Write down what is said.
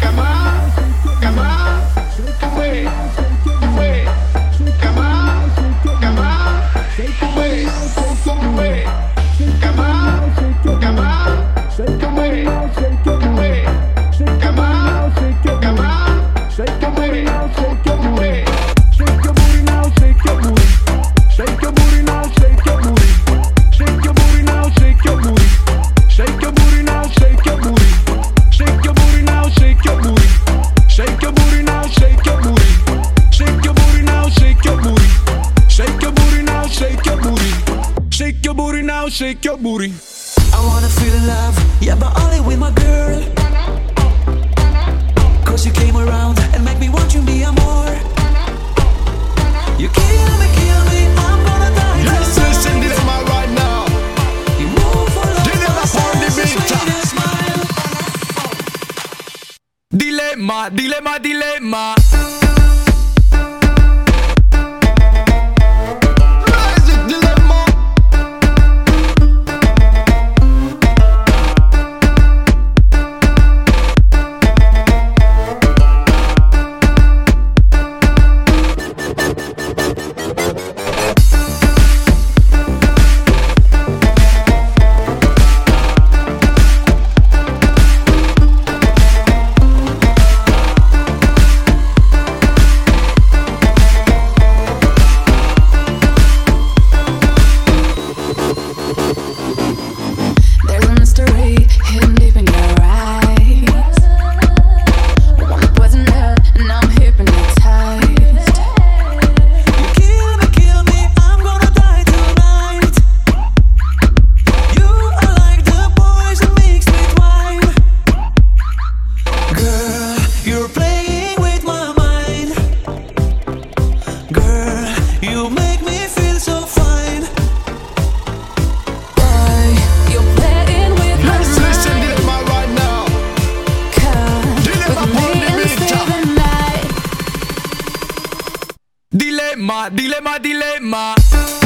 Shake your booty. I wanna feel love, yeah, but only with my girl. Cause you came around and make me want you be more. You kill me, I'm gonna die. Yes, listen, dilemma right now. You move for love, Dilemma for the sweetest smile. Dilemma, dilemma, dilemma. Dilemma, dilemma, dilemma.